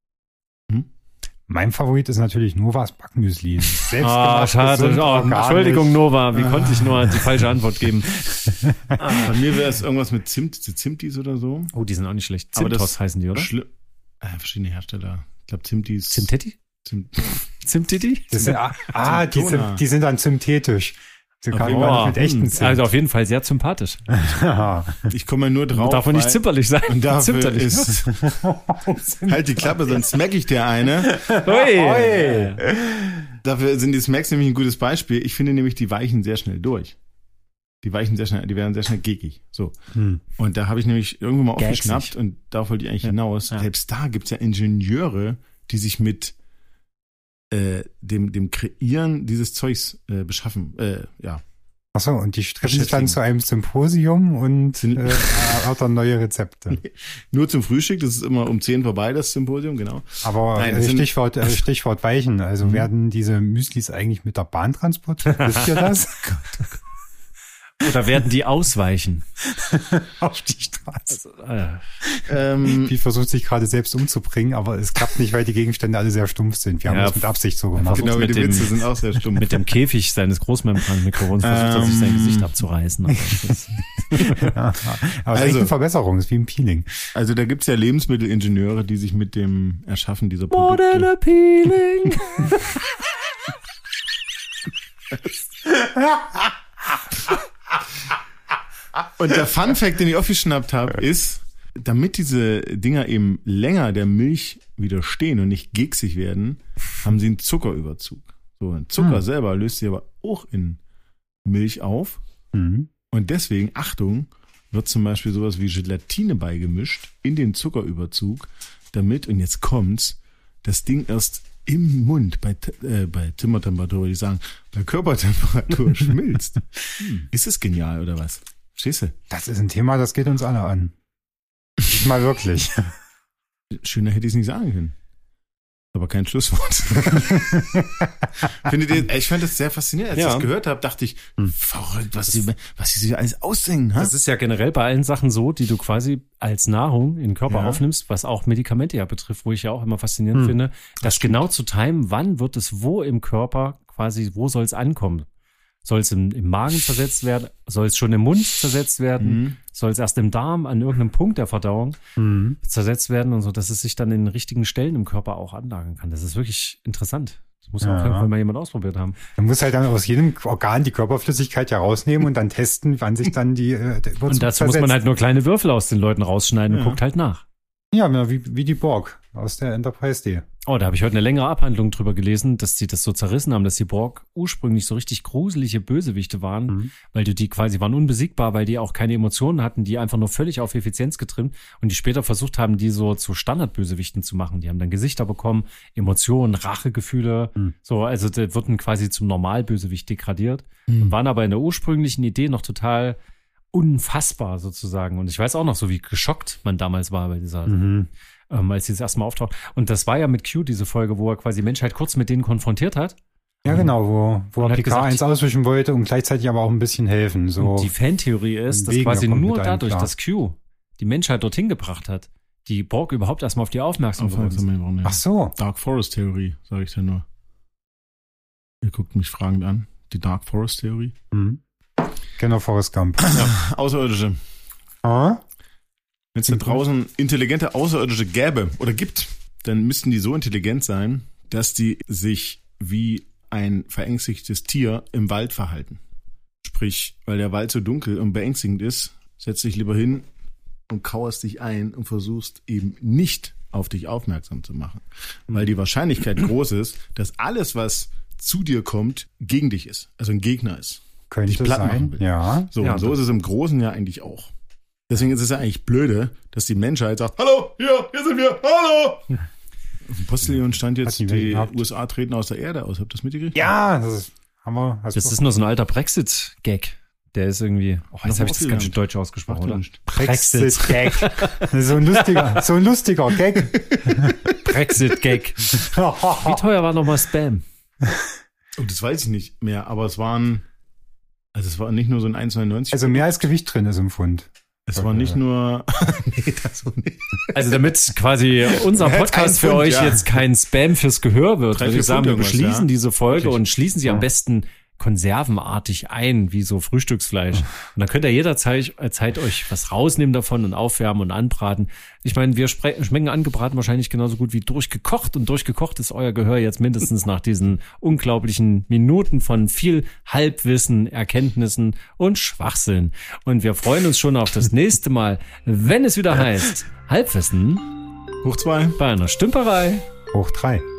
Mein Favorit ist natürlich Novas Backmüsli. Ah, Selbstgemacht, schade. gesund, Oh, organisch. Entschuldigung, Nova, wie konnte ich nur die falsche Antwort geben? Bei mir wäre es irgendwas mit Zimt, die Zimtis oder so. Oh, die sind auch nicht schlecht. Aber das- Zimtos heißen die, oder? Schli- äh, verschiedene Hersteller. Ich glaube Zimtis. Zimtetti? Zimt. Zimtiti? Das sind, ah, ah, die Zimtona. sind, die sind dann synthetisch. Sie kann jeden man Fall. nicht mit echten hm, Zimt. also auf jeden Fall sehr sympathisch. Ich komme nur drauf. Darf man nicht weil- zimperlich sein. Und dafür Zimperlich. ist, halt die Klappe, sonst smack ich dir eine. Ui. Dafür sind die Smacks nämlich ein gutes Beispiel. Ich finde nämlich, die weichen sehr schnell durch. Die weichen sehr schnell, die werden sehr schnell gegig. So. Hm. Und da habe ich nämlich irgendwo mal Gagsig. aufgeschnappt und darauf wollte ich eigentlich Ja. hinaus. Ja. Selbst da gibt's ja Ingenieure, die sich mit äh, dem, dem Kreieren dieses Zeugs äh, beschaffen. Äh, ja. Achso, und die treffen sich Beschäftigen. dann zu einem Symposium und Sind- äh, erörtern neue Rezepte. Nur zum Frühstück, das ist immer um zehn vorbei, das Symposium, genau. Aber Nein, äh, das sind- Stichwort, äh, Stichwort Weichen. Also Mhm. werden diese Müslis eigentlich mit der Bahn transportiert? Wisst ihr das? Oder werden die ausweichen? Auf die Straße. Äh, Ähm, Die versucht sich gerade selbst umzubringen, aber es klappt nicht, weil die Gegenstände alle sehr stumpf sind. Wir haben Ja, das mit Absicht so gemacht. versucht genau, mit die dem- Witze sind auch sehr stumm. mit dem Käfig seines Großmembranmikrofons versucht er sich sein Ähm. Gesicht abzureißen. Aber das, Ja, aber es ist Also- echt eine Verbesserung, es ist wie ein Peeling. Also da gibt's ja Lebensmittelingenieure, die sich mit dem Erschaffen dieser Produkte... appealing. Und der Funfact, den ich aufgeschnappt habe, ist, damit diese Dinger eben länger der Milch widerstehen und nicht gegsig werden, haben sie einen Zuckerüberzug. So, ein Zucker Hm. selber löst sich aber auch in Milch auf. Mhm. Und deswegen, Achtung, wird zum Beispiel sowas wie Gelatine beigemischt in den Zuckerüberzug, damit, und jetzt kommt's, das Ding erst im Mund bei, T- äh, bei Zimmertemperatur, würde ich sagen, bei Körpertemperatur schmilzt. Hm. Ist es genial, oder was? Verstehst du? Das ist ein Thema, das geht uns alle an. Mal wirklich. Schöner hätte ich es nicht sagen können. Aber kein Schlusswort. Findet ihr, ich fand das sehr faszinierend. Als Ja. ich das gehört habe, dachte ich, verrückt, was sie, was sie sich alles ausdenken. Ha? Das ist ja generell bei allen Sachen so, die du quasi als Nahrung in den Körper Ja. aufnimmst, was auch Medikamente ja betrifft, wo ich ja auch immer faszinierend Hm. finde, das genau zu timen, wann wird es wo im Körper quasi, wo soll es ankommen? Soll es im, im Magen zersetzt werden? Soll es schon im Mund zersetzt werden? Mhm. Soll es erst im Darm an irgendeinem Punkt der Verdauung Mhm. zersetzt werden und so, dass es sich dann in den richtigen Stellen im Körper auch anlagern kann. Das ist wirklich interessant. Das muss ja auch Ja. irgendwann mal jemand ausprobiert haben. Man muss halt dann aus jedem Organ die Körperflüssigkeit herausnehmen und dann testen, wann sich dann die äh, der Überzug Und dazu muss man zersetzt. halt nur kleine Würfel aus den Leuten rausschneiden Ja. und guckt halt nach. Ja, wie, wie die Borg aus der Enterprise D. Oh, da habe ich heute eine längere Abhandlung drüber gelesen, dass die das so zerrissen haben, dass die Borg ursprünglich so richtig gruselige Bösewichte waren, mhm. weil du die quasi waren unbesiegbar, weil die auch keine Emotionen hatten, die einfach nur völlig auf Effizienz getrimmt und die später versucht haben, die so zu Standardbösewichten zu machen. Die haben dann Gesichter bekommen, Emotionen, Rachegefühle, mhm. so, also die wurden quasi zum Normalbösewicht degradiert mhm. und waren aber in der ursprünglichen Idee noch total unfassbar sozusagen. Und ich weiß auch noch so, wie geschockt man damals war bei dieser Mhm. Ähm, als sie das erste Mal auftaucht. Und das war ja mit Q, diese Folge, wo er quasi die Menschheit kurz mit denen konfrontiert hat. Ja, genau, wo, wo Und er hat Picard gesagt, eins auswischen wollte und gleichzeitig aber auch ein bisschen helfen. So. Und die Fantheorie ist, dass Wegener quasi kommt nur mit einem dadurch, klar. dass Q die Menschheit dorthin gebracht hat, die Borg überhaupt erstmal auf die aufmerksam geworden sind. Aufmerksam, ja. Ach so. Dark Forest Theorie, sage ich dir nur. Ihr guckt mich fragend an. Die Dark Forest Theorie. Mhm. Genau, Forrest Gump. Ja, Außerirdische. Ah? Wenn es da draußen intelligente Außerirdische gäbe oder gibt, dann müssten die so intelligent sein, dass die sich wie ein verängstigtes Tier im Wald verhalten. Sprich, weil der Wald so dunkel und beängstigend ist, setzt dich lieber hin und kauerst dich ein und versuchst eben nicht auf dich aufmerksam zu machen. Weil die Wahrscheinlichkeit groß ist, dass alles, was zu dir kommt, gegen dich ist. Also ein Gegner ist. Könnte dich platt sein, machen will. ja. So, Ja, und so ist es im Großen ja eigentlich auch. Deswegen ist es ja eigentlich blöde, dass die Menschheit sagt, hallo, hier, hier sind wir, hallo. Auf dem Postillon stand jetzt, Hat die Welt die gehabt. U S A treten aus der Erde aus. Habt ihr das mitgekriegt? Ja, das ist, haben wir. hast Das du- ist nur so ein alter Brexit-Gag. Der ist irgendwie, oh, jetzt habe ich das ganz schön deutsch ausgesprochen, Macht ja oder? nichts. Brexit-Gag. so ein lustiger, so ein lustiger Gag. Brexit-Gag. Wie teuer war nochmal Spam? Oh, das weiß ich nicht mehr, aber es waren, also es war nicht nur so ein eins Komma neunundneunzig. Also mehr als Gewicht drin ist im Pfund. es war nicht nur, nee, das so nicht. Also damit quasi unser Kein Podcast für Pfund, euch ja. jetzt kein Spam fürs Gehör wird, Drei, würde vier ich sagen, Pfund wir irgendwas, beschließen ja. diese Folge Wirklich. und schließen sie am Ja. besten konservenartig ein, wie so Frühstücksfleisch. Und dann könnt ihr jederzeit Zeit euch was rausnehmen davon und aufwärmen und anbraten. Ich meine, wir spre- schmecken angebraten wahrscheinlich genauso gut wie durchgekocht. Und durchgekocht ist euer Gehör jetzt mindestens nach diesen unglaublichen Minuten von viel Halbwissen, Erkenntnissen und Schwachsinn. Und wir freuen uns schon auf das nächste Mal, wenn es wieder heißt Halbwissen Hoch zwei. bei einer Stümperei. Hoch drei.